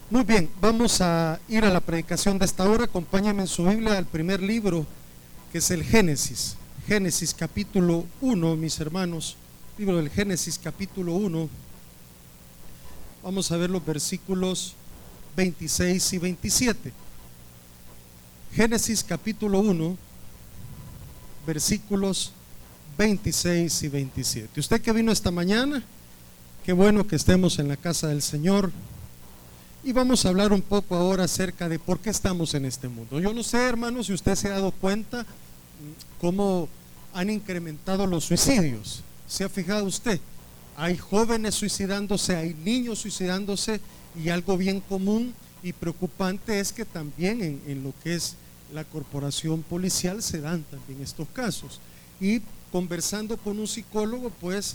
Muy bien, vamos a ir a la predicación de esta hora. Acompáñenme en su Biblia al primer libro, que es el Génesis. Génesis capítulo 1, mis hermanos. Libro del Génesis capítulo 1. Vamos a ver los versículos 26 y 27. Génesis capítulo 1, versículos 26 y 27. Usted que vino esta mañana, qué bueno que estemos en la casa del Señor. Y vamos a hablar un poco ahora acerca de por qué estamos en este mundo. Yo no sé, hermanos, si usted se ha dado cuenta cómo han incrementado los suicidios. ¿Se ha fijado usted? Hay jóvenes suicidándose, hay niños suicidándose, y algo bien común y preocupante es que también en lo que es la corporación policial se dan también estos casos. Y conversando con un psicólogo, pues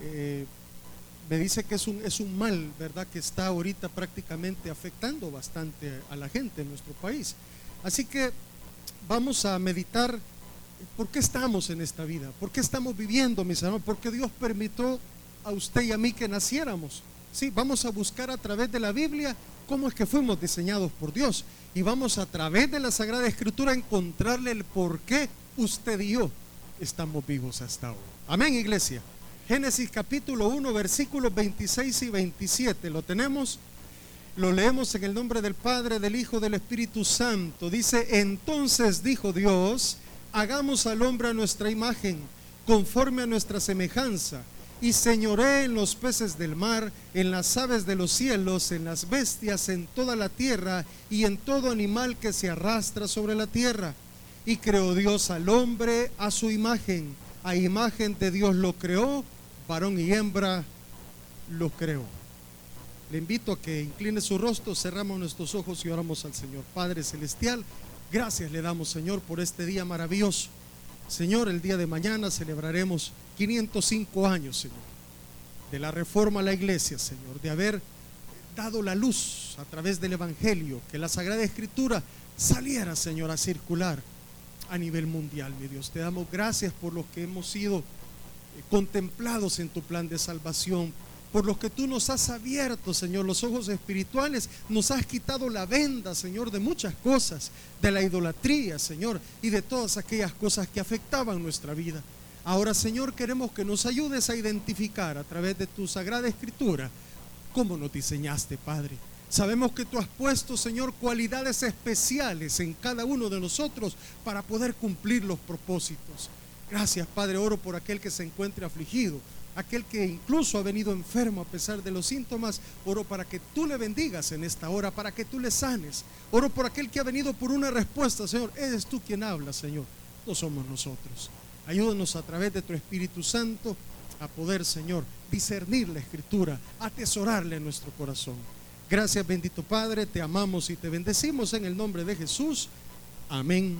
me dice que es un mal, ¿verdad?, que está ahorita prácticamente afectando bastante a la gente en nuestro país. Así que vamos a meditar por qué estamos en esta vida, por qué estamos viviendo, mis hermanos, porque Dios permitió a usted y a mí que naciéramos. Sí, vamos a buscar a través de la Biblia cómo es que fuimos diseñados por Dios, y vamos a través de la Sagrada Escritura a encontrarle el por qué usted y yo estamos vivos hasta ahora. Amén, iglesia. Génesis capítulo 1, versículos 26 y 27, ¿lo tenemos? Lo leemos en el nombre del Padre, del Hijo, del Espíritu Santo. Dice: entonces dijo Dios, hagamos al hombre a nuestra imagen, conforme a nuestra semejanza, y señoree en los peces del mar, en las aves de los cielos, en las bestias, en toda la tierra, y en todo animal que se arrastra sobre la tierra. Y creó Dios al hombre a su imagen, a imagen de Dios lo creó, varón y hembra lo creó. Le invito a que incline su rostro, cerramos nuestros ojos y oramos al Señor. Padre celestial, gracias le damos, Señor, por este día maravilloso. Señor, el día de mañana celebraremos 505 años, Señor, de la reforma a la iglesia, Señor, de haber dado la luz a través del Evangelio, que la Sagrada Escritura saliera, Señor, a circular a nivel mundial. Mi Dios, te damos gracias por lo que hemos sido contemplados en tu plan de salvación, por lo que tú nos has abierto, Señor, los ojos espirituales, nos has quitado la venda, Señor, de muchas cosas, de la idolatría, Señor, y de todas aquellas cosas que afectaban nuestra vida. Ahora, Señor, queremos que nos ayudes a identificar a través de tu Sagrada Escritura cómo nos diseñaste, Padre. Sabemos que tú has puesto, Señor, cualidades especiales en cada uno de nosotros para poder cumplir los propósitos. Gracias, Padre. Oro por aquel que se encuentre afligido, aquel que incluso ha venido enfermo a pesar de los síntomas. Oro para que tú le bendigas en esta hora, para que tú le sanes. Oro por aquel que ha venido por una respuesta, Señor. Eres tú quien habla, Señor, no somos nosotros. Ayúdanos a través de tu Espíritu Santo a poder, Señor, discernir la Escritura, atesorarla en nuestro corazón. Gracias, bendito Padre, te amamos y te bendecimos en el nombre de Jesús. Amén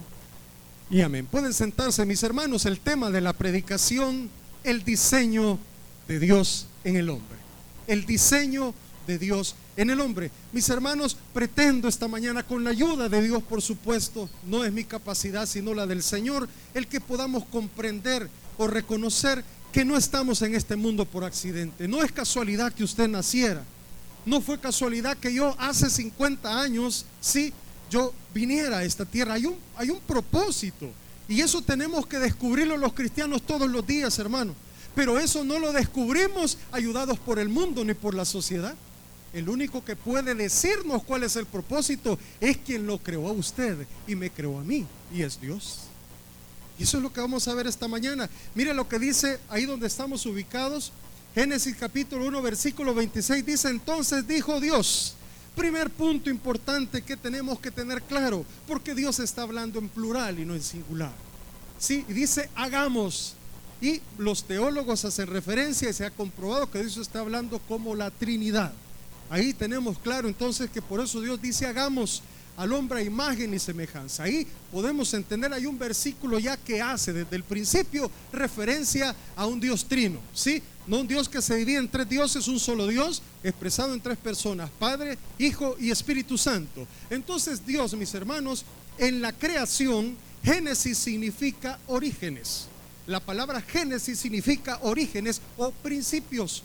y amén. Pueden sentarse, mis hermanos. El tema de la predicación: el diseño de Dios en el hombre. El diseño de Dios en el hombre. Mis hermanos, pretendo esta mañana, con la ayuda de Dios, por supuesto, no es mi capacidad sino la del Señor, el que podamos comprender o reconocer que no estamos en este mundo por accidente. No es casualidad que usted naciera. No fue casualidad que yo hace 50 años, sí, yo viniera a esta tierra. Hay un propósito, y eso tenemos que descubrirlo los cristianos todos los días, hermano. Pero eso no lo descubrimos ayudados por el mundo ni por la sociedad. El único que puede decirnos cuál es el propósito es quien lo creó a usted y me creó a mí, y es Dios. Y eso es lo que vamos a ver esta mañana. Mire lo que dice ahí donde estamos ubicados. Génesis capítulo 1, versículo 26 dice: entonces dijo Dios. Primer punto importante que tenemos que tener claro, porque Dios está hablando en plural y no en singular. Sí, y dice hagamos. Y los teólogos hacen referencia, y se ha comprobado que Dios está hablando como la Trinidad. Ahí tenemos claro entonces que por eso Dios dice hagamos al hombre a imagen y semejanza. Ahí podemos entender, hay un versículo ya que hace desde el principio referencia a un Dios trino, ¿sí? No un Dios que se divide en tres dioses, un solo Dios expresado en tres personas: Padre, Hijo y Espíritu Santo. Entonces Dios, mis hermanos, en la creación, Génesis significa orígenes. La palabra Génesis significa orígenes o principios.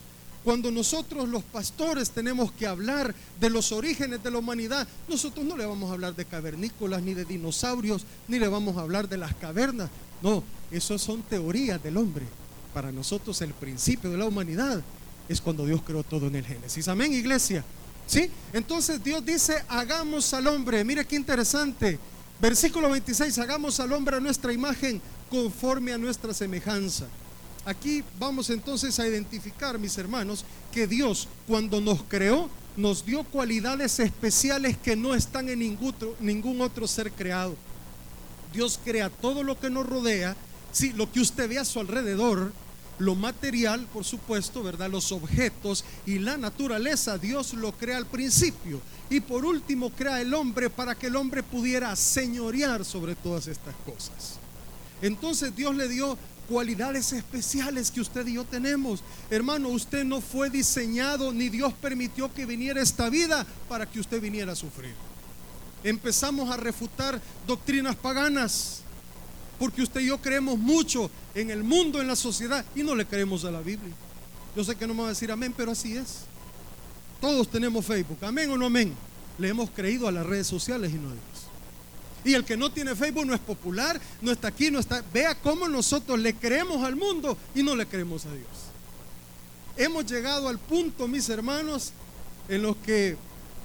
Cuando nosotros los pastores tenemos que hablar de los orígenes de la humanidad, nosotros no le vamos a hablar de cavernícolas, ni de dinosaurios, ni le vamos a hablar de las cavernas. No, eso son teorías del hombre. Para nosotros el principio de la humanidad es cuando Dios creó todo en el Génesis. Amén, iglesia. ¿Sí? Entonces Dios dice, hagamos al hombre. Mire qué interesante. Versículo 26, hagamos al hombre a nuestra imagen, conforme a nuestra semejanza. Aquí vamos entonces a identificar, mis hermanos, que Dios, cuando nos creó, nos dio cualidades especiales que no están en ningún otro ser creado. Dios crea todo lo que nos rodea, sí, lo que usted ve a su alrededor, lo material, por supuesto, ¿verdad? Los objetos y la naturaleza, Dios lo crea al principio. Y por último crea el hombre para que el hombre pudiera señorear sobre todas estas cosas. Entonces Dios le dio cualidades especiales que usted y yo tenemos. Hermano, usted no fue diseñado, ni Dios permitió que viniera esta vida para que usted viniera a sufrir. Empezamos a refutar doctrinas paganas, porque usted y yo creemos mucho en el mundo, en la sociedad, y no le creemos a la Biblia. Yo sé que no me va a decir amén, pero así es. Todos tenemos Facebook, amén o no amén. Le hemos creído a las redes sociales y no a Dios. Y el que no tiene Facebook no es popular, no está aquí, no está. Vea cómo nosotros le creemos al mundo y no le creemos a Dios. Hemos llegado al punto, mis hermanos, en los que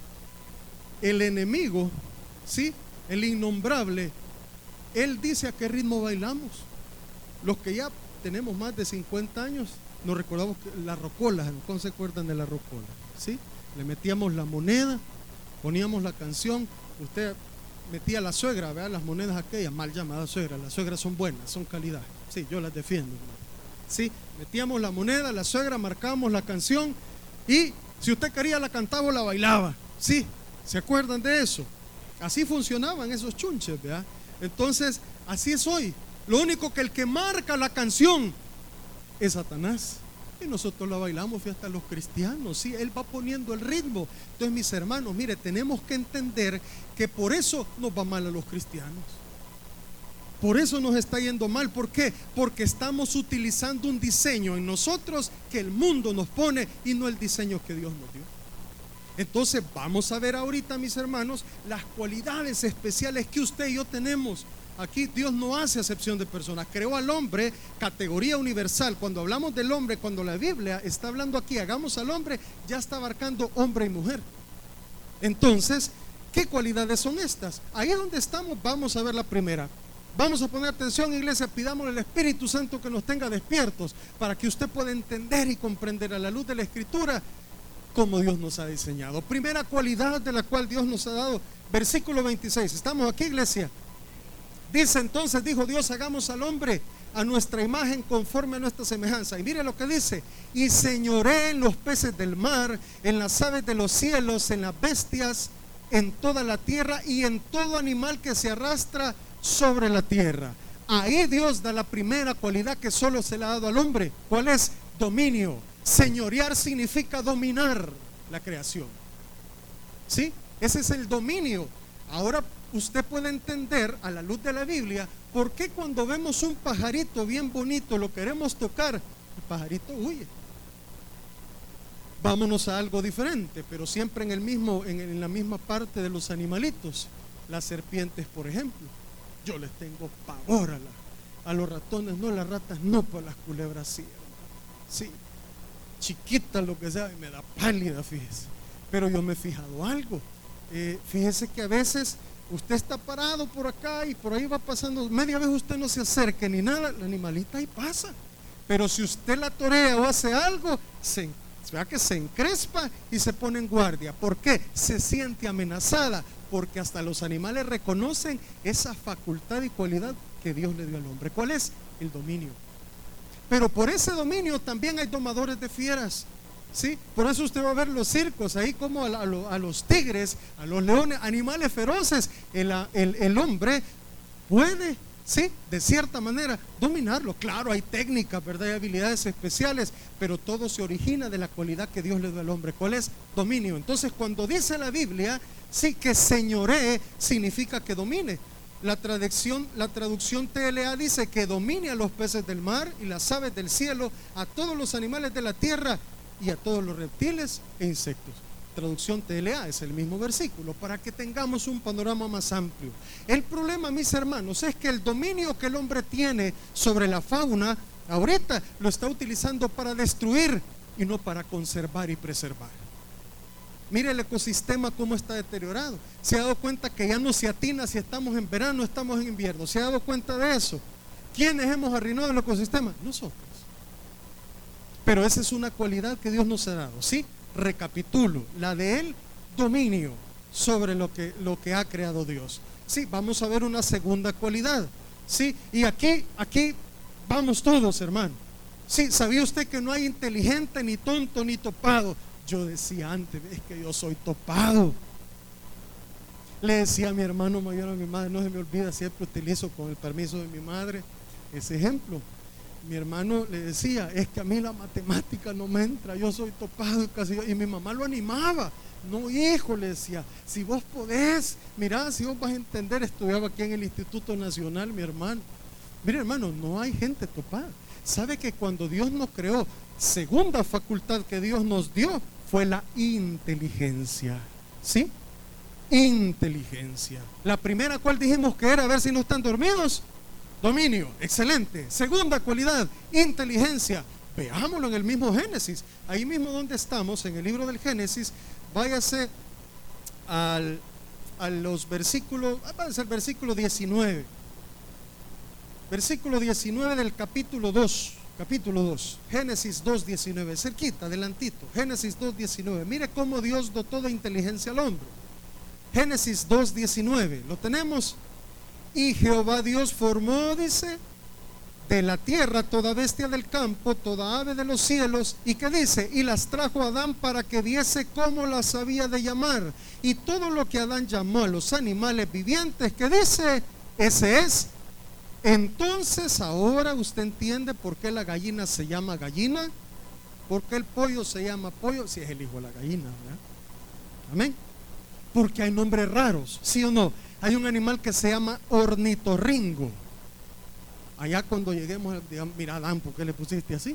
el enemigo, ¿sí? El innombrable, él dice a qué ritmo bailamos. Los que ya tenemos más de 50 años, nos recordamos que la rocola, ¿cómo se acuerdan de la rocola? ¿Sí? Le metíamos la moneda, poníamos la canción, usted metía la suegra, ¿verdad? Las monedas aquellas, mal llamadas suegras. Las suegras son buenas, son calidad. Sí, yo las defiendo, hermano. Sí, metíamos la moneda, la suegra, marcábamos la canción y si usted quería la cantaba o la bailaba. Sí, ¿se acuerdan de eso? Así funcionaban esos chunches, ¿verdad? Entonces, así es hoy. Lo único que el que marca la canción es Satanás. Y nosotros la bailamos, hasta los cristianos, sí, él va poniendo el ritmo. Entonces, mis hermanos, mire, tenemos que entender que por eso nos va mal a los cristianos. Por eso nos está yendo mal. ¿Por qué? Porque estamos utilizando un diseño en nosotros que el mundo nos pone y no el diseño que Dios nos dio. Entonces, vamos a ver ahorita, mis hermanos, las cualidades especiales que usted y yo tenemos. Aquí Dios no hace acepción de personas. Creó al hombre, categoría universal. Cuando hablamos del hombre, cuando la Biblia está hablando aquí, hagamos al hombre, ya está abarcando hombre y mujer. Entonces, ¿qué cualidades son estas? Ahí es donde estamos, vamos a ver la primera. Vamos a poner atención, iglesia, pidamos al Espíritu Santo que nos tenga despiertos para que usted pueda entender y comprender a la luz de la Escritura cómo Dios nos ha diseñado. Primera cualidad de la cual Dios nos ha dado, versículo 26. ¿Estamos aquí, iglesia? Dice entonces, dijo Dios, hagamos al hombre a nuestra imagen conforme a nuestra semejanza. Y mire lo que dice: y señoré en los peces del mar, en las aves de los cielos, en las bestias, en toda la tierra y en todo animal que se arrastra sobre la tierra. Ahí Dios da la primera cualidad que solo se le ha dado al hombre. ¿Cuál es? Dominio. Señorear significa dominar la creación. ¿Sí? Ese es el dominio. Ahora usted puede entender a la luz de la Biblia por qué cuando vemos un pajarito bien bonito lo queremos tocar, el pajarito huye. Vámonos a algo diferente, pero siempre en la misma parte de los animalitos. Las serpientes, por ejemplo, yo les tengo pavor a los ratones, no, las ratas no, pero las culebras sí, sí, chiquitas lo que sea, me da pálida, fíjese. Pero yo me he fijado algo, fíjese que a veces usted está parado por acá y por ahí va pasando, media vez usted no se acerque ni nada, la animalita ahí pasa. Pero si usted la torea o hace algo, vea que se encrespa y se pone en guardia. ¿Por qué? Se siente amenazada, porque hasta los animales reconocen esa facultad y cualidad que Dios le dio al hombre. ¿Cuál es? El dominio. Pero por ese dominio también hay domadores de fieras. ¿Sí? Por eso usted va a ver los circos ahí como a los tigres, a los leones, animales feroces. El hombre puede, sí, de cierta manera dominarlo. Claro, hay técnicas, ¿verdad? Hay habilidades especiales, pero todo se origina de la cualidad que Dios le dio al hombre. ¿Cuál es? Dominio. Entonces, cuando dice la Biblia, sí, que señoree, significa que domine. La traducción TLA dice que domine a los peces del mar y las aves del cielo, a todos los animales de la tierra y a todos los reptiles e insectos. Traducción TLA, es el mismo versículo, para que tengamos un panorama más amplio. El problema, mis hermanos, es que el dominio que el hombre tiene sobre la fauna, ahorita lo está utilizando para destruir y no para conservar y preservar. Mire el ecosistema cómo está deteriorado. Se ha dado cuenta que ya no se atina si estamos en verano o estamos en invierno. Se ha dado cuenta de eso. ¿Quiénes hemos arruinado el ecosistema? Nosotros. Pero esa es una cualidad que Dios nos ha dado, ¿sí? Recapitulo, la de él, dominio sobre lo que ha creado Dios. Sí, vamos a ver una segunda cualidad. Sí, y aquí vamos todos, hermano. Sí, ¿sabía usted que no hay inteligente, ni tonto, ni topado? Yo decía antes, es que yo soy topado. Le decía a mi hermano mayor, a mi madre, no se me olvida, siempre utilizo con el permiso de mi madre ese ejemplo. Mi hermano le decía, es que a mí la matemática no me entra, yo soy topado casi. Y mi mamá lo animaba. No, hijo, le decía, si vos podés, mirá, si vos vas a entender. Estudiaba aquí en el Instituto Nacional, mi hermano. Mire, hermano, no hay gente topada. ¿Sabe que cuando Dios nos creó, segunda facultad que Dios nos dio fue la inteligencia? ¿Sí? Inteligencia. La primera, ¿cuál dijimos que era? A ver si no están dormidos. Dominio, excelente. Segunda cualidad, inteligencia. Veámoslo en el mismo Génesis. Ahí mismo donde estamos, en el libro del Génesis, váyase a los versículos, va a ser versículo 19. Versículo 19 del capítulo 2. Capítulo 2, Génesis 2:19, cerquita, adelantito. Génesis 2:19. Mire cómo Dios dotó de inteligencia al hombre. Génesis 2:19, ¿lo tenemos? Y Jehová Dios formó, dice, de la tierra toda bestia del campo, toda ave de los cielos. ¿Y qué dice? Y las trajo a Adán para que viese cómo las había de llamar. Y todo lo que Adán llamó a los animales vivientes, ¿qué dice? Ese es. Entonces ahora usted entiende por qué la gallina se llama gallina, por qué el pollo se llama pollo, si es el hijo de la gallina, ¿verdad? Amén. Porque hay nombres raros, ¿sí o no? Hay un animal que se llama ornitorrinco. Allá cuando lleguemos, digamos, mira, Adán, ¿por qué le pusiste así?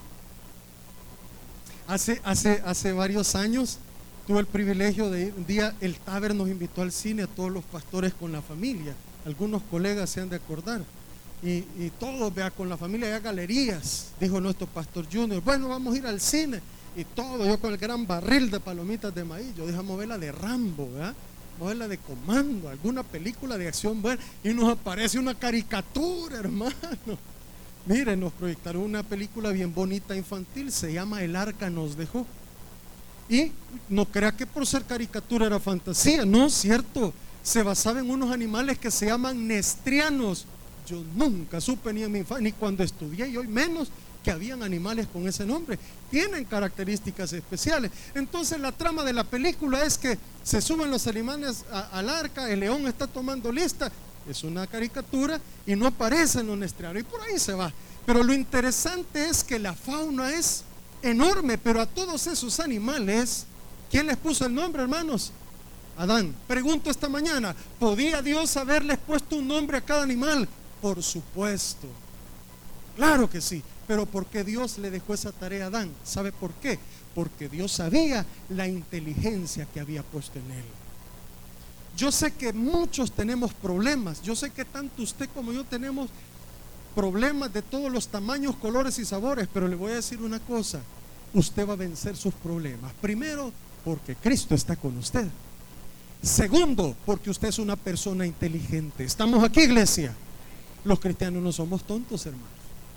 Hace varios años tuve el privilegio de ir. Un día el Taber nos invitó al cine a todos los pastores con la familia. Algunos colegas se han de acordar. Y todos, vea, con la familia, había galerías. Dijo nuestro pastor Junior, bueno, vamos a ir al cine. Y todo, yo con el gran barril de palomitas de maíz. Yo dije, vamos a ver la de Rambo, ¿verdad? Vamos a ver la de Comando, alguna película de acción buena. Y nos aparece una caricatura, hermano. Miren, nos proyectaron una película bien bonita infantil, se llama El Arca nos dejó. Y no crea que por ser caricatura era fantasía, no, cierto. Se basaba en unos animales que se llaman nestrianos. Yo nunca supe ni en mi infancia, ni cuando estudié, y hoy menos, que habían animales con ese nombre. Tienen características especiales. Entonces la trama de la película es que se suben los animales al arca, el león está tomando lista. Es una caricatura y no aparecen los nestrianos, y por ahí se va. Pero lo interesante es que la fauna es enorme, pero a todos esos animales, ¿quién les puso el nombre, hermanos? Adán. Pregunto esta mañana, ¿podía Dios haberles puesto un nombre a cada animal? Por supuesto, claro que sí. Pero ¿por qué Dios le dejó esa tarea a Adán? ¿Sabe por qué? Porque Dios sabía la inteligencia que había puesto en él. Yo sé que muchos tenemos problemas. Yo sé que tanto usted como yo tenemos problemas de todos los tamaños, colores y sabores. Pero le voy a decir una cosa: usted va a vencer sus problemas. Primero, porque Cristo está con usted. Segundo, porque usted es una persona inteligente. ¿Estamos aquí, iglesia? Los cristianos no somos tontos, hermanos.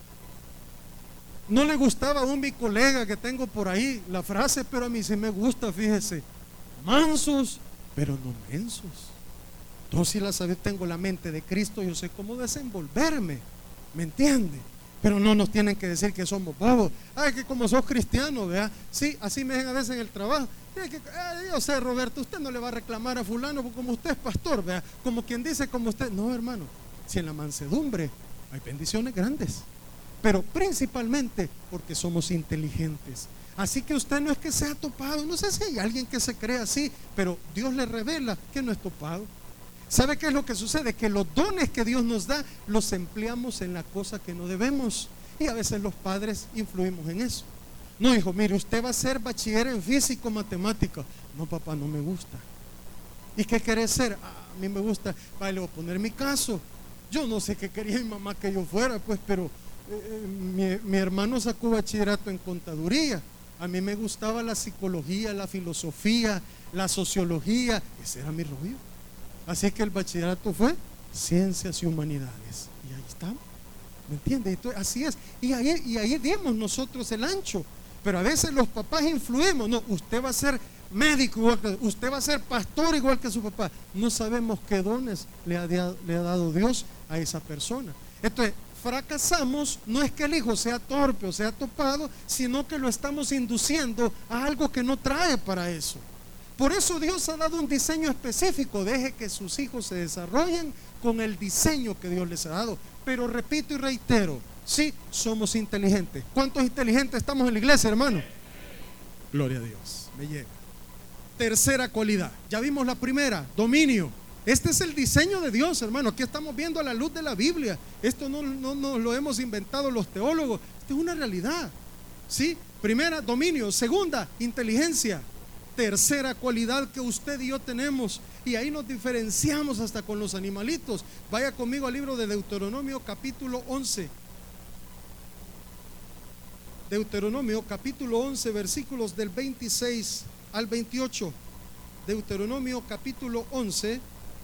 No le gustaba a mi colega que tengo por ahí la frase, pero a mí sí me gusta, fíjese: mansos, pero no mensos. Yo sí la sabía, tengo la mente de Cristo, yo sé cómo desenvolverme, ¿me entiende? Pero no nos tienen que decir que somos bobos. Ay, que como sos cristiano, vea. Sí, así me ven a veces en el trabajo. Yo sé, Roberto, usted no le va a reclamar a fulano como usted es pastor, vea. Como quien dice, como usted. No, hermano, si en la mansedumbre hay bendiciones grandes, pero principalmente porque somos inteligentes. Así que usted no es que sea topado. No sé si hay alguien que se cree así, pero Dios le revela que no es topado. ¿Sabe qué es lo que sucede? Que los dones que Dios nos da los empleamos en la cosa que no debemos, y a veces los padres influimos en eso. No, hijo, mire, usted va a ser bachiller en físico, matemática. No, papá, no me gusta. ¿Y qué querés ser? A mí me gusta. Vale, le voy a poner mi caso. Yo no sé qué quería mi mamá que yo fuera, pues, pero mi hermano sacó bachillerato en contaduría. A mí me gustaba la psicología, la filosofía, la sociología. Ese era mi rollo. Así que el bachillerato fue ciencias y humanidades. Y ahí estamos. ¿Me entiendes? Entonces, así es. Y ahí dimos nosotros el ancho. Pero a veces los papás influimos. No, usted va a ser médico igual que usted, va a ser pastor igual que su papá. No sabemos qué dones le ha dado Dios a esa persona. Entonces, fracasamos. No es que el hijo sea torpe o sea topado, sino que lo estamos induciendo a algo que no trae para eso. Por eso Dios ha dado un diseño específico. Deje que sus hijos se desarrollen con el diseño que Dios les ha dado. Pero repito y reitero, sí, somos inteligentes. ¿Cuántos inteligentes estamos en la iglesia, hermano? Gloria a Dios, me llega. Tercera cualidad, ya vimos la primera, dominio. Este es el diseño de Dios, hermano. Aquí estamos viendo a la luz de la Biblia. Esto no lo hemos inventado los teólogos. Esto es una realidad. ¿Sí? Primera, dominio. Segunda, inteligencia. Tercera cualidad que usted y yo tenemos, y ahí nos diferenciamos hasta con los animalitos. Vaya conmigo al libro de Deuteronomio capítulo 11. Deuteronomio capítulo 11, versículos del 26 al 28. Deuteronomio capítulo 11.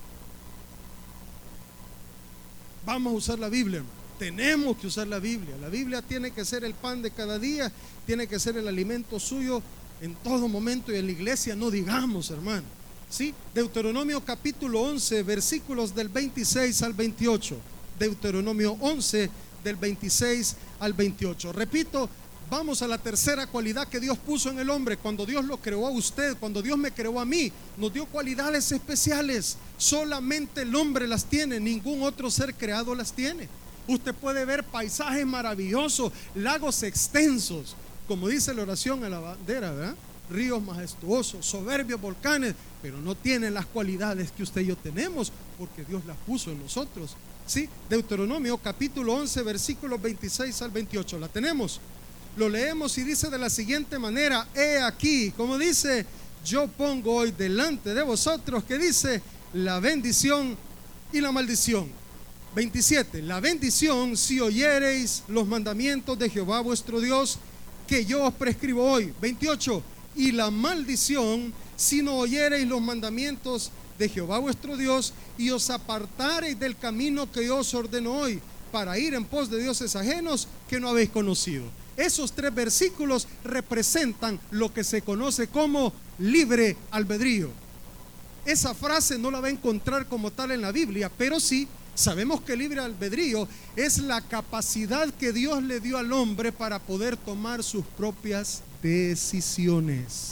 Vamos a usar la Biblia, hermano. Tenemos que usar la Biblia. La Biblia tiene que ser el pan de cada día, tiene que ser el alimento suyo en todo momento, y en la iglesia no digamos, hermano. ¿Sí? Deuteronomio capítulo 11, versículos del 26 al 28. Deuteronomio 11, del 26 al 28. Repito, vamos a la tercera cualidad que Dios puso en el hombre. Cuando Dios lo creó a usted, cuando Dios me creó a mí, nos dio cualidades especiales. Solamente el hombre las tiene, ningún otro ser creado las tiene. Usted puede ver paisajes maravillosos, lagos extensos, como dice la oración a la bandera, ¿verdad? Ríos majestuosos, soberbios volcanes, pero no tienen las cualidades que usted y yo tenemos, porque Dios las puso en nosotros. ¿Sí? Deuteronomio capítulo 11, versículos 26 al 28. ¿La tenemos? Lo leemos y dice de la siguiente manera: he aquí, como dice, yo pongo hoy delante de vosotros, que dice, la bendición y la maldición. 27. La bendición si oyereis los mandamientos de Jehová vuestro Dios, que yo os prescribo hoy. 28. Y la maldición si no oyereis los mandamientos de Jehová vuestro Dios, y os apartareis del camino que yo os ordeno hoy, para ir en pos de dioses ajenos que no habéis conocido. Esos tres versículos representan lo que se conoce como libre albedrío. Esa frase no la va a encontrar como tal en la Biblia, pero sí sabemos que libre albedrío es la capacidad que Dios le dio al hombre para poder tomar sus propias decisiones.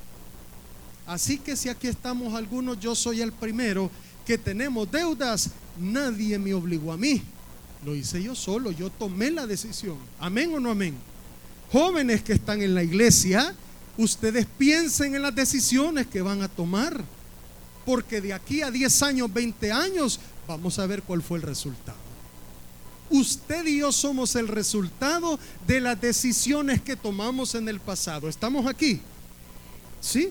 Así que si aquí estamos algunos, yo soy el primero que tenemos deudas. Nadie me obligó a mí, lo hice yo solo, yo tomé la decisión. ¿Amén o no amén? Jóvenes que están en la iglesia, ustedes piensen en las decisiones que van a tomar, porque de aquí a 10 años, 20 años, vamos a ver cuál fue el resultado. Usted y yo somos el resultado de las decisiones que tomamos en el pasado. ¿Estamos aquí? ¿Sí?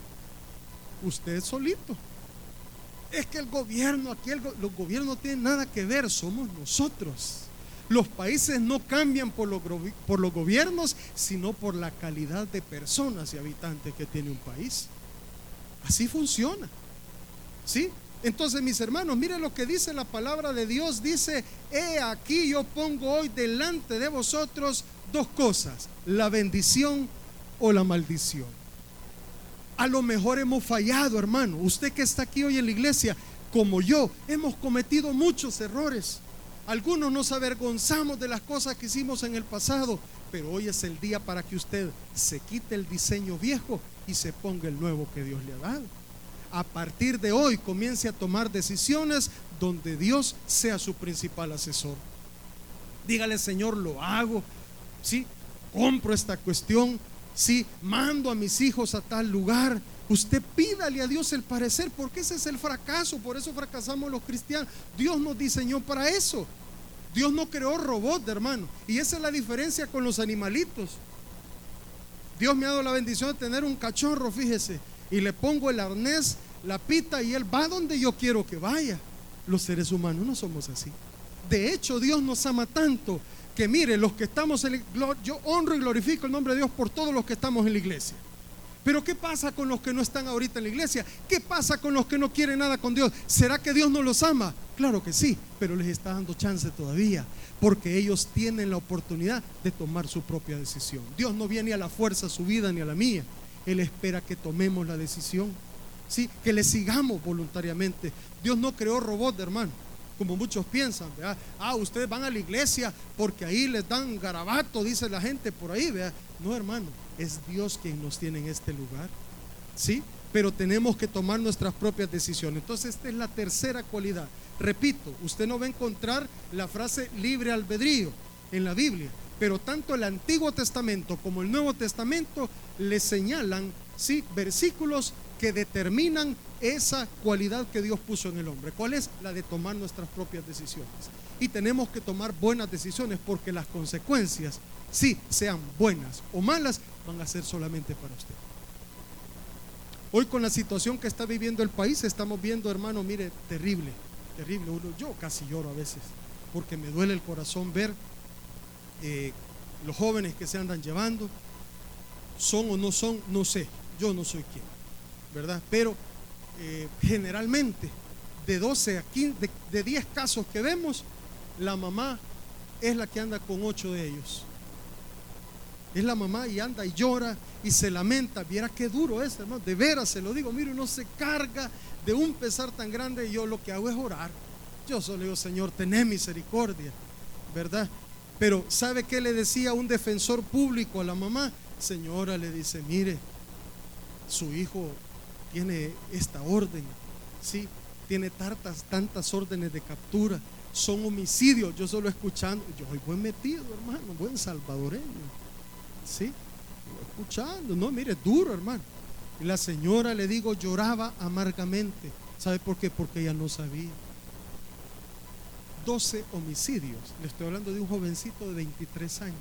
Usted solito. Es que el gobierno, aquí los gobiernos no tienen nada que ver, somos nosotros. Los países no cambian por los gobiernos, sino por la calidad de personas y habitantes que tiene un país. Así funciona. ¿Sí? Entonces, mis hermanos, miren lo que dice la palabra de Dios. Dice: he aquí yo pongo hoy delante de vosotros dos cosas, la bendición o la maldición. A lo mejor hemos fallado, hermano. Usted que está aquí hoy en la iglesia, como yo, hemos cometido muchos errores. Algunos nos avergonzamos de las cosas que hicimos en el pasado, pero hoy es el día para que usted se quite el diseño viejo y se ponga el nuevo que Dios le ha dado. A partir de hoy comience a tomar decisiones donde Dios sea su principal asesor. Dígale: Señor, lo hago, ¿sí? Compro esta cuestión, ¿sí? Mando a mis hijos a tal lugar. Usted pídale a Dios el parecer, porque ese es el fracaso. Por eso fracasamos los cristianos. Dios nos diseñó para eso. Dios no creó robots, hermano. Y esa es la diferencia con los animalitos. Dios me ha dado la bendición de tener un cachorro, fíjese, y le pongo el arnés, la pita, y él va donde yo quiero que vaya. Los seres humanos no somos así. De hecho, Dios nos ama tanto que mire, los que estamos yo honro y glorifico el nombre de Dios por todos los que estamos en la iglesia. Pero ¿qué pasa con los que no están ahorita en la iglesia? ¿Qué pasa con los que no quieren nada con Dios? ¿Será que Dios no los ama? Claro que sí, pero les está dando chance todavía, porque ellos tienen la oportunidad de tomar su propia decisión. Dios no viene a la fuerza a su vida ni a la mía. Él espera que tomemos la decisión, ¿sí? Que le sigamos voluntariamente. Dios no creó robots, hermano, como muchos piensan, ¿verdad? Ustedes van a la iglesia porque ahí les dan garabato, dice la gente por ahí, ¿verdad? No, hermano, es Dios quien nos tiene en este lugar, ¿sí? Pero tenemos que tomar nuestras propias decisiones. Entonces esta es la tercera cualidad. Repito, usted no va a encontrar la frase libre albedrío en la Biblia, pero tanto el Antiguo Testamento como el Nuevo Testamento le señalan, ¿sí?, versículos que determinan esa cualidad que Dios puso en el hombre. ¿Cuál es? La de tomar nuestras propias decisiones. Y tenemos que tomar buenas decisiones, porque las consecuencias, sí, sean buenas o malas, van a ser solamente para usted. Hoy, con la situación que está viviendo el país, estamos viendo, hermano, mire, terrible, terrible. Yo casi lloro a veces, porque me duele el corazón ver los jóvenes que se andan llevando. Son o no son, no sé, yo no soy quien, ¿verdad? Pero generalmente de 12 a 15, de 10 casos que vemos, la mamá es la que anda con 8 de ellos. Es la mamá, y anda y llora y se lamenta. Viera qué duro es, hermano, de veras se lo digo. Mire, uno se carga de un pesar tan grande, y yo lo que hago es orar. Yo solo digo: Señor, tené misericordia, ¿verdad? Pero ¿sabe qué le decía un defensor público a la mamá? Señora, le dice, mire, su hijo tiene esta orden, ¿sí? Tiene tantas órdenes de captura, son homicidios. Yo solo escuchando, yo soy buen metido, hermano, buen salvadoreño, ¿sí? Escuchando, no, mire, duro, hermano. Y la señora, le digo, lloraba amargamente. ¿Sabe por qué? Porque ella no sabía. 12 homicidios. Le estoy hablando de un jovencito de 23 años.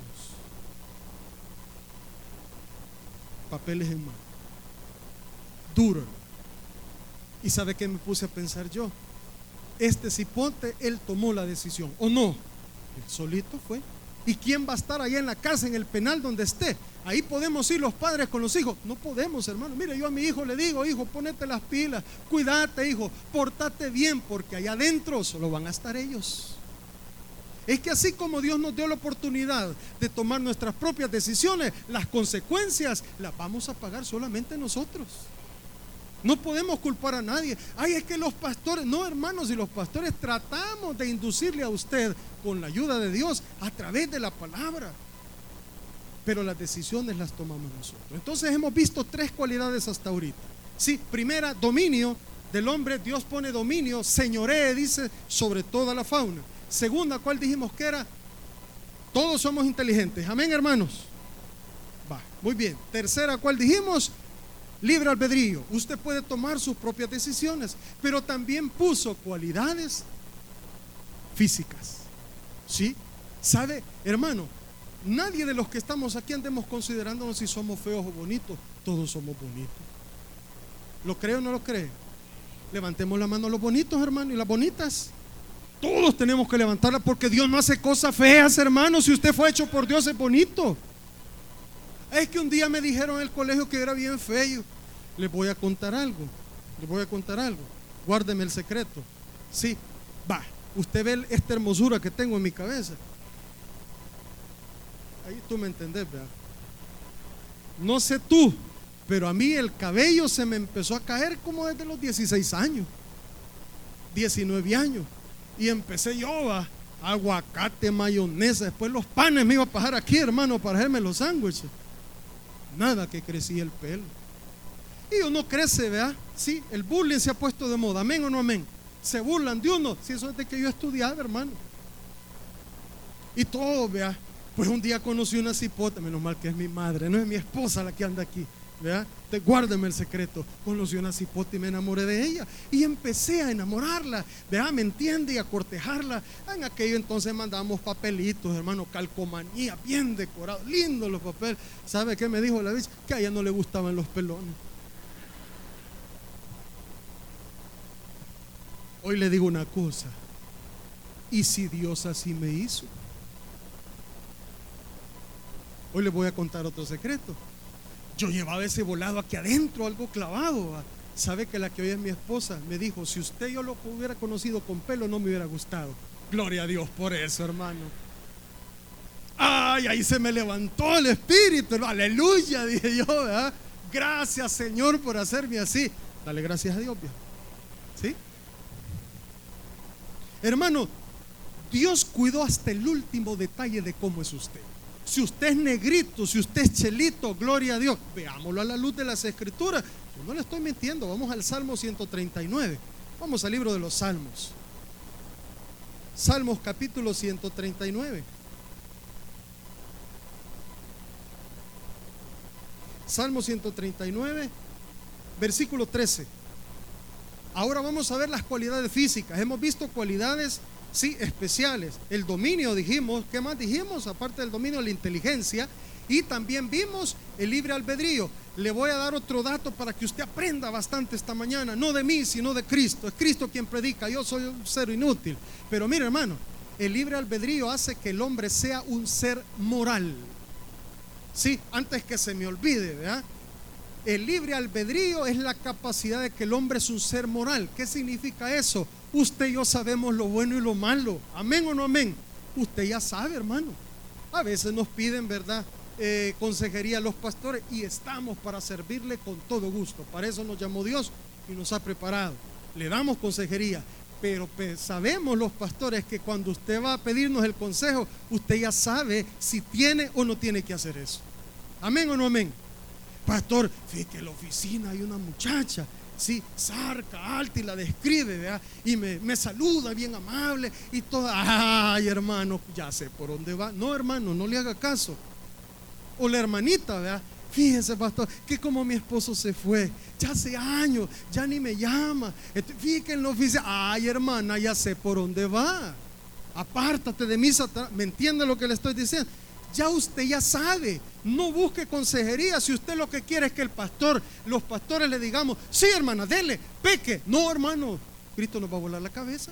Papeles en mano. Duro. ¿Y sabe qué me puse a pensar yo? Este cipote, él tomó la decisión, ¿o no? Él solito fue. ¿Y quién va a estar allá en la casa, en el penal donde esté? Ahí podemos ir los padres con los hijos. No podemos, hermano. Mire, yo a mi hijo le digo: hijo, ponete las pilas, cuídate, hijo, portate bien, porque allá adentro solo van a estar ellos. Es que así como Dios nos dio la oportunidad de tomar nuestras propias decisiones, las consecuencias las vamos a pagar solamente nosotros. No podemos culpar a nadie. Es que los pastores, no, hermanos, y los pastores tratamos de inducirle a usted con la ayuda de Dios a través de la palabra, pero las decisiones las tomamos nosotros. Entonces hemos visto 3 cualidades hasta ahorita. Sí, primera, dominio del hombre. Dios pone dominio, señoree, dice, sobre toda la fauna. Segunda, ¿cuál dijimos que era? Todos somos inteligentes. Amén, hermanos. Va, muy bien. Tercera, ¿cuál dijimos? Libre albedrío. Usted puede tomar sus propias decisiones, pero también puso cualidades físicas. ¿Sí? ¿Sabe, hermano? Nadie de los que estamos aquí andemos considerándonos si somos feos o bonitos. Todos somos bonitos. ¿Lo cree o no lo cree? Levantemos la mano a los bonitos, hermano, y las bonitas. Todos tenemos que levantarla, porque Dios no hace cosas feas, hermano. Si usted fue hecho por Dios, es bonito. Es que un día me dijeron en el colegio que era bien feo. Les voy a contar algo. Guárdeme el secreto. Sí, va. Usted ve esta hermosura que tengo en mi cabeza. Ahí tú me entendés, ¿verdad? No sé tú, pero a mí el cabello se me empezó a caer como desde los 16 años, 19 años. Y empecé yo a aguacate, mayonesa. Después los panes me iba a pasar aquí, hermano, para hacerme los sándwiches. Nada que crecía el pelo. Y uno crece, ¿verdad? Sí, el bullying se ha puesto de moda. ¿Amén o no amén? Se burlan de uno. Si eso es de que yo estudiaba, hermano. Y todo, ¿verdad? Pues un día conocí una cipota. Menos mal que es mi madre, no es mi esposa la que anda aquí. ¿verdad? Guárdeme el secreto. Conocí una cipote y me enamoré de ella y empecé a enamorarla, ¿verdad? ¿Me entiende? Y a cortejarla. En aquello entonces mandábamos papelitos, hermano, calcomanía, bien decorados, lindos los papeles. ¿Sabe qué me dijo la bicha? Que a ella no le gustaban los pelones. Hoy le digo una cosa: ¿y si Dios así me hizo? Hoy le voy a contar otro secreto. Yo llevaba ese volado aquí adentro, algo clavado. Sabe que la que hoy es mi esposa me dijo: si usted yo lo hubiera conocido con pelo no me hubiera gustado. Gloria a Dios por eso, hermano. Ay, ahí se me levantó el espíritu, aleluya, dije yo, ¿verdad? Gracias, Señor, por hacerme así. Dale gracias a Dios, ¿sí? Hermano, Dios cuidó hasta el último detalle de cómo es usted. Si usted es negrito, si usted es chelito, gloria a Dios. Veámoslo a la luz de las Escrituras. Yo no le estoy mintiendo. Vamos al Salmo 139. Vamos al libro de los Salmos. Salmos capítulo 139. Salmo 139, versículo 13. Ahora vamos a ver las cualidades físicas. Hemos visto cualidades, sí, especiales. El dominio dijimos. ¿Qué más dijimos? Aparte del dominio, la inteligencia. Y también vimos el libre albedrío. Le voy a dar otro dato para que usted aprenda bastante esta mañana. No de mí, sino de Cristo. Es Cristo quien predica. Yo soy un ser inútil. Pero mire, hermano, el libre albedrío hace que el hombre sea un ser moral. Sí, antes que se me olvide, ¿verdad? El libre albedrío es la capacidad de que el hombre es un ser moral. ¿Qué significa eso? Usted y yo sabemos lo bueno y lo malo. ¿Amén o no amén? Usted ya sabe, hermano. A veces nos piden, ¿verdad?, consejería a los pastores, y estamos para servirle con todo gusto. Para eso nos llamó Dios y nos ha preparado. Le damos consejería. Pero sabemos los pastores que cuando usted va a pedirnos el consejo, usted ya sabe si tiene o no tiene que hacer eso. ¿Amén o no amén? Pastor, fíjate que en la oficina hay una muchacha, sí, zarca, alta, y la describe, ¿verdad? Y me saluda bien amable y toda. Ay, hermano, ya sé por dónde va. No, hermano, no le haga caso. O la hermanita, ¿verdad? Fíjese, pastor, que como mi esposo se fue, ya hace años, ya ni me llama. Fíjese que en la oficina, ay, hermana, ya sé por dónde va. Apártate de mí, Satanás. ¿Me entiende lo que le estoy diciendo? Ya usted ya sabe. No busque consejería. Si usted lo que quiere es que los pastores le digamos: sí, hermana, dele, peque. No, hermano, Cristo nos va a volar la cabeza.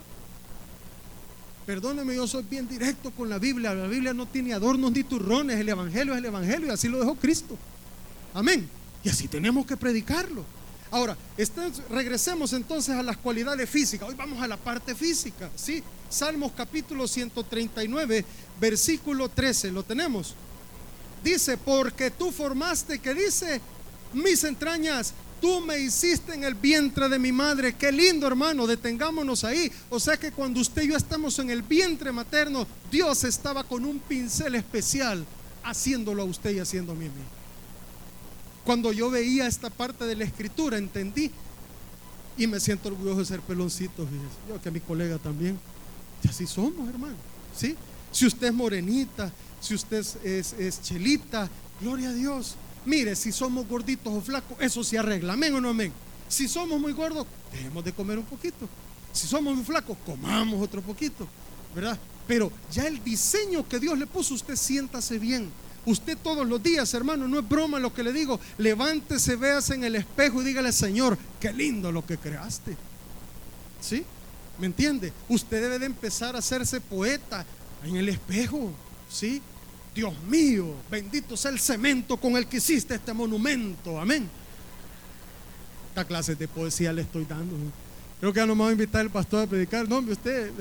Perdóneme, yo soy bien directo con la Biblia. La Biblia no tiene adornos ni turrones. El evangelio es el evangelio, y así lo dejó Cristo. Amén. Y así tenemos que predicarlo. Ahora, regresemos entonces a las cualidades físicas. Hoy vamos a la parte física, ¿sí? Salmos capítulo 139, versículo 13. ¿Lo tenemos? Dice: porque tú formaste, ¿qué dice? Mis entrañas. Tú me hiciste en el vientre de mi madre. Qué lindo, hermano, detengámonos ahí. O sea que cuando usted y yo estamos en el vientre materno, Dios estaba con un pincel especial haciéndolo a usted y haciéndome a mí. Cuando yo veía esta parte de la escritura, entendí, y me siento orgulloso de ser peloncito. Fíjese. Yo que mi colega también. Y así somos, hermano, ¿sí? Si usted es morenita, si usted es chelita, gloria a Dios. Mire, si somos gorditos o flacos, eso se arregla. ¿Amén o no amén? Si somos muy gordos, dejemos de comer un poquito. Si somos muy flacos, comamos otro poquito, ¿verdad? Pero ya el diseño que Dios le puso, usted siéntase bien. Usted todos los días, hermano, no es broma lo que le digo. Levántese, véase en el espejo y dígale: Señor, qué lindo lo que creaste. ¿Sí? ¿Me entiende? Usted debe de empezar a hacerse poeta en el espejo. ¿Sí? Dios mío, bendito sea el cemento con el que hiciste este monumento. Amén. Esta clase de poesía le estoy dando. Creo que ya no me va a invitar el pastor a predicar. No, hombre, usted.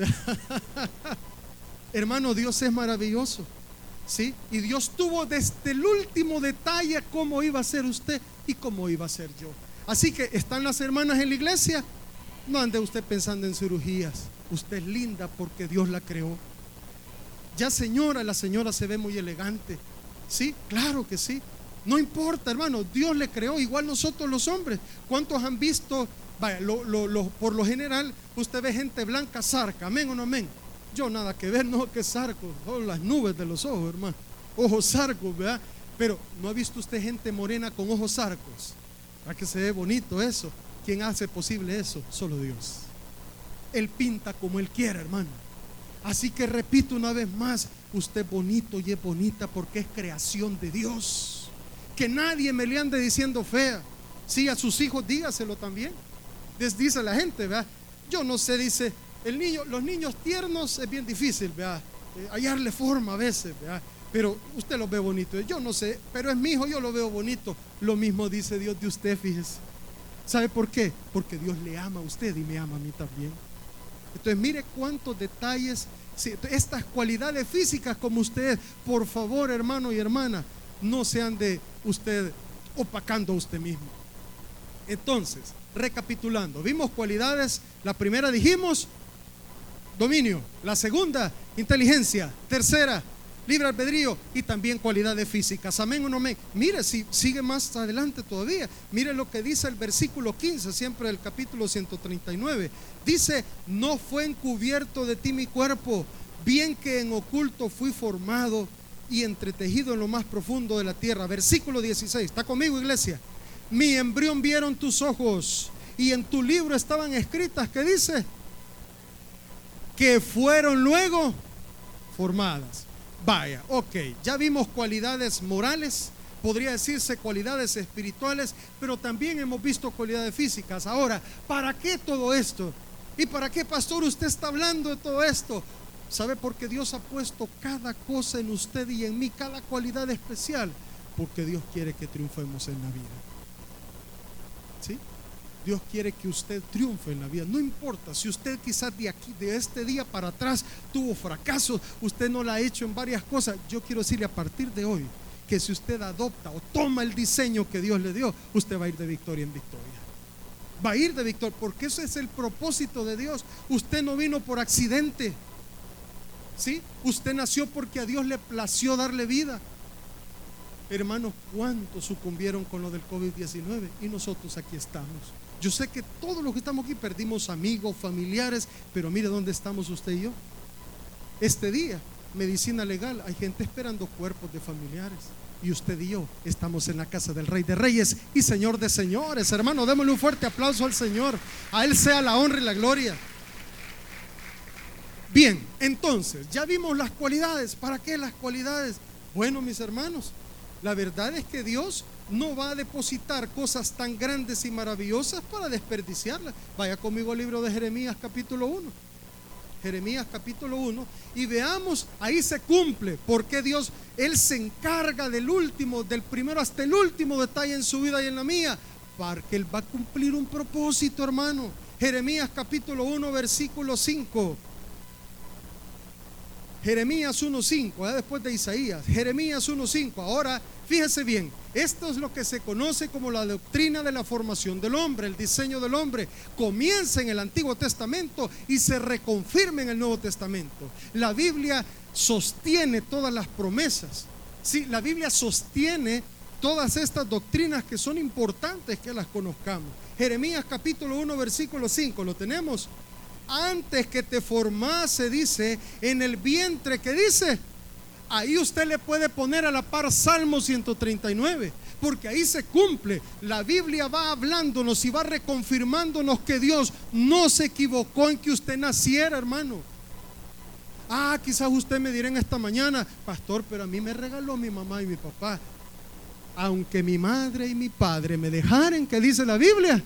Hermano, Dios es maravilloso. ¿Sí? Y Dios tuvo desde el último detalle cómo iba a ser usted y cómo iba a ser yo. Así que están las hermanas en la iglesia. No ande usted pensando en cirugías. Usted es linda porque Dios la creó. Ya señora, la señora se ve muy elegante. Sí, claro que sí. No importa, hermano, Dios le creó igual nosotros los hombres. ¿Cuántos han visto? Vaya, por lo general usted ve gente blanca zarca. ¿Amén o no amén? Yo nada que ver, no, que zarco. Oh, las nubes de los ojos, hermano. Ojos zarcos, ¿verdad? Pero ¿no ha visto usted gente morena con ojos zarcos? ¿Verdad que se ve bonito eso? ¿Quién hace posible eso? Solo Dios. Él pinta como Él quiere, hermano. Así que repito una vez más, usted es bonito y es bonita porque es creación de Dios. Que nadie me le ande diciendo fea. Sí, a sus hijos dígaselo también. Les dice la gente, ¿verdad? Yo no sé, dice el niño, los niños tiernos es bien difícil, ¿verdad? Hallarle forma a veces, ¿verdad? Pero usted lo ve bonito. Yo no sé, pero es mi hijo, yo lo veo bonito. Lo mismo dice Dios de usted, fíjese. ¿Sabe por qué? Porque Dios le ama a usted y me ama a mí también. Entonces mire cuántos detalles, estas cualidades físicas como usted, por favor, hermano y hermana, no sean de usted opacando a usted mismo. Entonces, recapitulando, vimos cualidades. La primera dijimos dominio, la segunda inteligencia, tercera libre albedrío y también cualidades físicas. Amén o no amén. Mire, si sigue más adelante todavía, mire lo que dice el versículo 15, siempre del capítulo 139. Dice: no fue encubierto de ti mi cuerpo, bien que en oculto fui formado y entretejido en lo más profundo de la tierra. Versículo 16, ¿está conmigo, iglesia? Mi embrión vieron tus ojos y en tu libro estaban escritas, ¿qué dice? Que fueron luego formadas. Vaya, ok, ya vimos cualidades morales, podría decirse cualidades espirituales, pero también hemos visto cualidades físicas. Ahora, ¿para qué todo esto? ¿Y para qué, pastor, usted está hablando de todo esto? ¿Sabe por qué Dios ha puesto cada cosa en usted y en mí, cada cualidad especial? Porque Dios quiere que triunfemos en la vida. ¿Sí? Dios quiere que usted triunfe en la vida. No importa si usted quizás de este día para atrás tuvo fracasos, usted no la ha hecho en varias cosas. Yo quiero decirle a partir de hoy que si usted adopta o toma el diseño que Dios le dio, usted va a ir de victoria en victoria. Va a ir de victoria, porque ese es el propósito de Dios. Usted no vino por accidente, ¿sí? Usted nació porque a Dios le plació darle vida. Hermanos, ¿cuántos sucumbieron con lo del COVID-19? Y nosotros aquí estamos. Yo sé que todos los que estamos aquí perdimos amigos, familiares, pero mire dónde estamos usted y yo. Este día, medicina legal, hay gente esperando cuerpos de familiares. Y usted y yo estamos en la casa del Rey de Reyes y Señor de Señores. Hermano, démosle un fuerte aplauso al Señor. A Él sea la honra y la gloria. Bien, entonces, ya vimos las cualidades. ¿Para qué las cualidades? Bueno, mis hermanos, la verdad es que Dios no va a depositar cosas tan grandes y maravillosas para desperdiciarlas. Vaya conmigo al libro de Jeremías capítulo 1. Jeremías capítulo 1 y veamos, ahí se cumple porque Dios, Él se encarga del primero hasta el último detalle en su vida y en la mía, porque Él va a cumplir un propósito, hermano. Jeremías capítulo 1 versículo 5. Jeremías 1:5, después de Isaías. Jeremías 1:5. Ahora, fíjese bien, esto es lo que se conoce como la doctrina de la formación del hombre, el diseño del hombre. Comienza en el Antiguo Testamento y se reconfirma en el Nuevo Testamento. La Biblia sostiene todas las promesas. Sí, la Biblia sostiene todas estas doctrinas que son importantes que las conozcamos. Jeremías capítulo 1 versículo 5, ¿lo tenemos? Antes que te formase, dice, en el vientre, ¿qué dice? Ahí usted le puede poner a la par Salmo 139, porque ahí se cumple. La Biblia va hablándonos y va reconfirmándonos que Dios no se equivocó en que usted naciera, hermano. Quizás usted me dirá en esta mañana: pastor, pero a mí me regaló mi mamá y mi papá. Aunque mi madre y mi padre me dejaran, ¿qué dice la Biblia?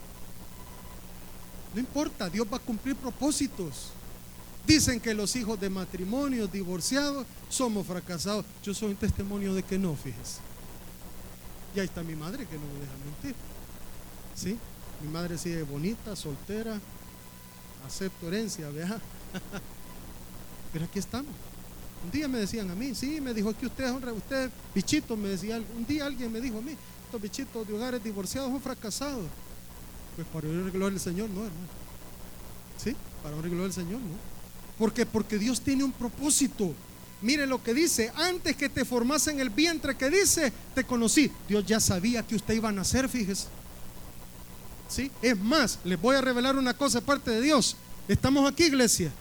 No importa, Dios va a cumplir propósitos. Dicen que los hijos de matrimonios divorciados somos fracasados. Yo soy un testimonio de que no, fíjese. Y ahí está mi madre que no me deja mentir. ¿Sí? Mi madre sigue bonita, soltera, acepto herencia, vea. Pero aquí estamos. Un día me decían a mí, sí, me dijo que usted bichito, me decía, un día alguien me dijo a mí: estos bichitos de hogares divorciados son fracasados. Pues para honrar y gloria del Señor, no, hermano. ¿Sí? Para honrar y gloria del Señor, no. ¿Por qué? Porque Dios tiene un propósito. Mire lo que dice: antes que te formase en el vientre, ¿qué dice? Te conocí. Dios ya sabía que usted iba a nacer, fíjese. ¿Sí? Es más, les voy a revelar una cosa de parte de Dios. ¿Estamos aquí, iglesia?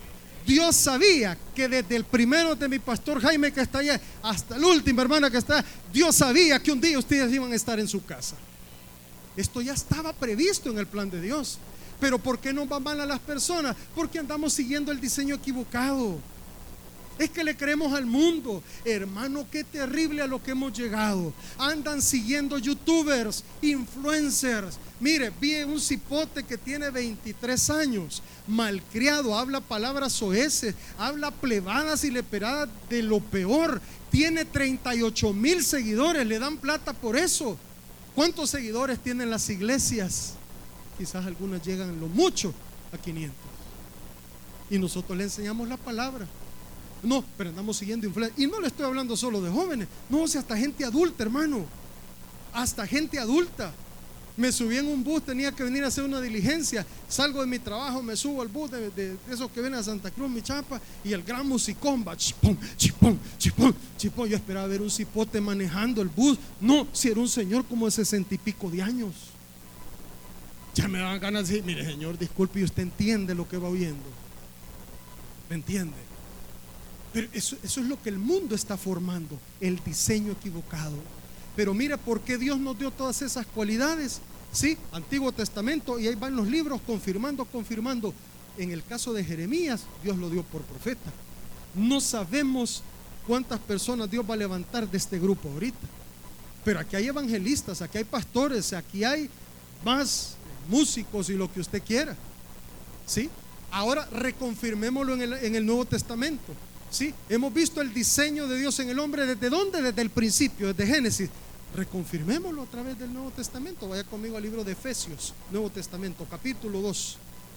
Dios sabía que desde el primero de mi pastor Jaime que está allá hasta el último hermana que está, Dios sabía que un día ustedes iban a estar en su casa. Esto ya estaba previsto en el plan de Dios. Pero ¿por qué nos va mal a las personas? Porque andamos siguiendo el diseño equivocado. Es que le creemos al mundo. Hermano, qué terrible a lo que hemos llegado. Andan siguiendo youtubers, influencers. Mire, vi un cipote que tiene 23 años, malcriado, habla palabras soeces, habla plebadas y leperadas de lo peor. Tiene 38,000 seguidores, le dan plata por eso. ¿Cuántos seguidores tienen las iglesias? Quizás algunas llegan en lo mucho a 500. Y nosotros le enseñamos la palabra. No, pero andamos siguiendo influencia. Y no le estoy hablando solo de jóvenes. No, si hasta gente adulta, hermano. Hasta gente adulta. Me subí en un bus, tenía que venir a hacer una diligencia. Salgo de mi trabajo, me subo al bus de esos que vienen a Santa Cruz, mi chapa, y el gran musicón va chipón, chipón, chipón, chipón. Yo esperaba ver un cipote manejando el bus. No, si era un señor como de 60 y pico de años. Ya me dan ganas de decir, mire señor, disculpe, y usted entiende lo que va oyendo. ¿Me entiende? Pero eso es lo que el mundo está formando, el diseño equivocado. Pero mira por qué Dios nos dio todas esas cualidades. Sí, Antiguo Testamento, y ahí van los libros confirmando. En el caso de Jeremías, Dios lo dio por profeta. No sabemos cuántas personas Dios va a levantar de este grupo ahorita. Pero aquí hay evangelistas, aquí hay pastores, aquí hay más músicos y lo que usted quiera. ¿Sí? Ahora reconfirmémoslo en el Nuevo Testamento. ¿Sí? Hemos visto el diseño de Dios en el hombre. ¿Desde dónde? Desde el principio, desde Génesis. Reconfirmémoslo a través del Nuevo Testamento. Vaya conmigo al libro de Efesios, Nuevo Testamento, capítulo 2.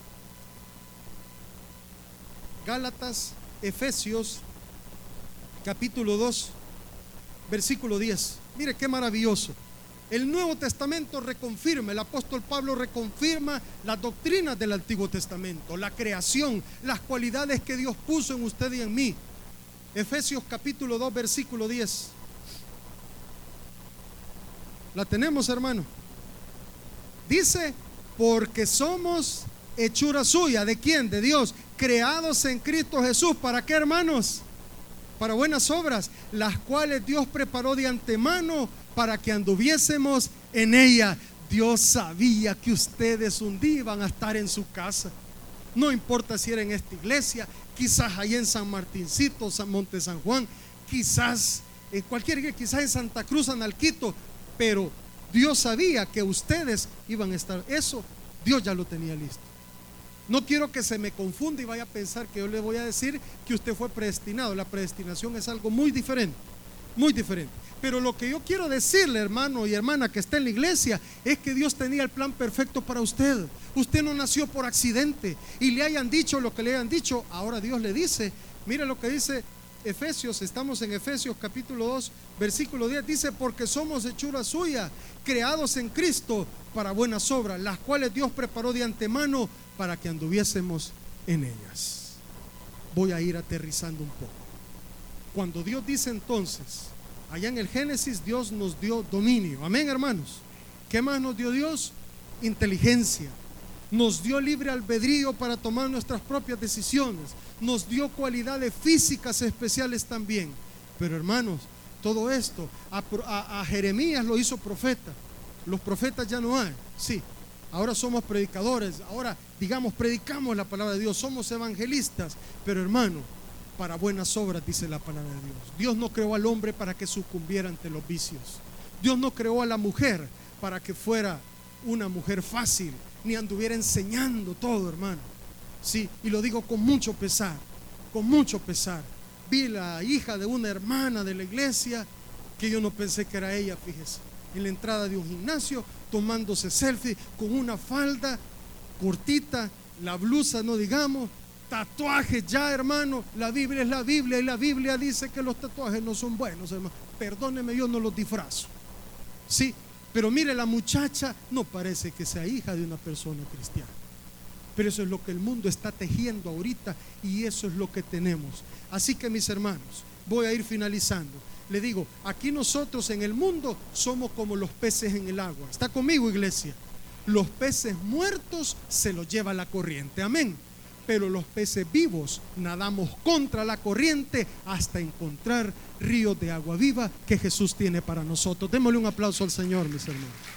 Gálatas, Efesios, capítulo 2, versículo 10. Mire qué maravilloso. El Nuevo Testamento reconfirma, el apóstol Pablo reconfirma las doctrinas del Antiguo Testamento, la creación, las cualidades que Dios puso en usted y en mí. Efesios capítulo 2, versículo 10. ¿La tenemos, hermano? Dice, porque somos hechura suya. ¿De quién? De Dios. Creados en Cristo Jesús. ¿Para qué, hermanos? Para buenas obras, las cuales Dios preparó de antemano para que anduviésemos en ella. Dios sabía que ustedes un día iban a estar en su casa. No importa si era en esta iglesia, quizás ahí en San Martincito, Monte San Juan, quizás en cualquier iglesia, quizás en Santa Cruz, Analquito, pero Dios sabía que ustedes iban a estar. Eso Dios ya lo tenía listo. No quiero que se me confunda y vaya a pensar que yo le voy a decir que usted fue predestinado. La predestinación es algo muy diferente, muy diferente. Pero lo que yo quiero decirle, hermano y hermana que está en la iglesia, es que Dios tenía el plan perfecto para usted. Usted no nació por accidente y le hayan dicho lo que le hayan dicho. Ahora Dios le dice, mire lo que dice Efesios, estamos en Efesios capítulo 2, versículo 10, dice, porque somos hechura suya, creados en Cristo para buenas obras, las cuales Dios preparó de antemano para que anduviésemos en ellas. Voy a ir aterrizando un poco. Cuando Dios dice entonces, allá en el Génesis, Dios nos dio dominio. Amén, hermanos. ¿Qué más nos dio Dios? Inteligencia. Nos dio libre albedrío para tomar nuestras propias decisiones. Nos dio cualidades físicas especiales también. Pero hermanos, todo esto a Jeremías lo hizo profeta. Los profetas ya no hay. Sí, ahora somos predicadores. Ahora, digamos, predicamos la palabra de Dios. Somos evangelistas. Pero hermano, para buenas obras, dice la palabra de Dios. Dios no creó al hombre para que sucumbiera ante los vicios. Dios no creó a la mujer para que fuera una mujer fácil, ni anduviera enseñando todo, hermano. Sí, y lo digo con mucho pesar, con mucho pesar. Vi la hija de una hermana de la iglesia que yo no pensé que era ella, fíjese, en la entrada de un gimnasio, tomándose selfie con una falda cortita, la blusa no digamos, tatuajes ya, hermano. La Biblia es la Biblia y la Biblia dice que los tatuajes no son buenos, hermano. Perdóneme, yo no los disfrazo. Sí, pero mire, la muchacha no parece que sea hija de una persona cristiana. Pero eso es lo que el mundo está tejiendo ahorita y eso es lo que tenemos. Así que mis hermanos, voy a ir finalizando. Le digo, aquí nosotros en el mundo somos como los peces en el agua. ¿Está conmigo, iglesia? Los peces muertos se los lleva la corriente. Amén. pero los peces vivos nadamos contra la corriente hasta encontrar ríos de agua viva que Jesús tiene para nosotros. Démosle un aplauso al Señor, mis hermanos.